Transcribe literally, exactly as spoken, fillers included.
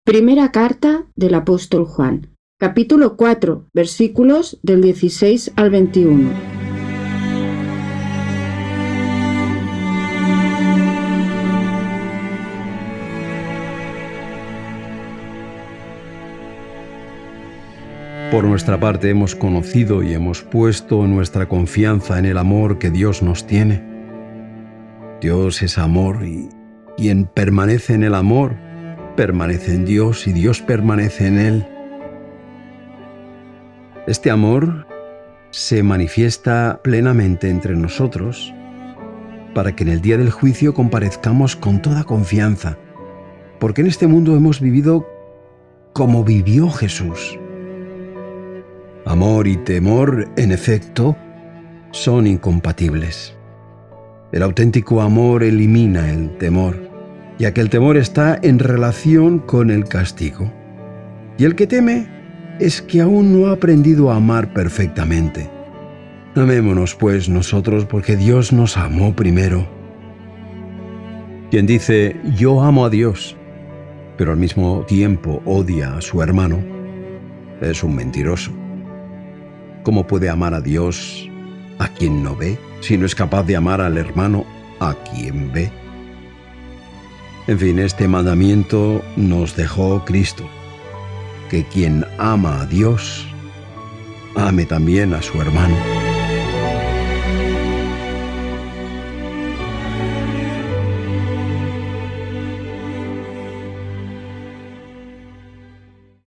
Primera carta del apóstol Juan, capítulo cuatro, versículos del dieciséis al veintiuno. Por nuestra parte hemos conocido y hemos puesto nuestra confianza en el amor que Dios nos tiene. Dios es amor y quien permanece en el amor, permanece en Dios y Dios permanece en él. Este amor se manifiesta plenamente entre nosotros para que en el día del juicio comparezcamos con toda confianza, porque en este mundo hemos vivido como vivió Jesús. Amor y temor, en efecto, son incompatibles. El auténtico amor elimina el temor, ya que el temor está en relación con el castigo. Y el que teme es que aún no ha aprendido a amar perfectamente. Amémonos, pues, nosotros, porque Dios nos amó primero. Quien dice, yo amo a Dios, pero al mismo tiempo odia a su hermano, es un mentiroso. ¿Cómo puede amar a Dios a quien no ve, si no es capaz de amar al hermano a quien ve? En fin, este mandamiento nos dejó Cristo, que quien ama a Dios, ame también a su hermano.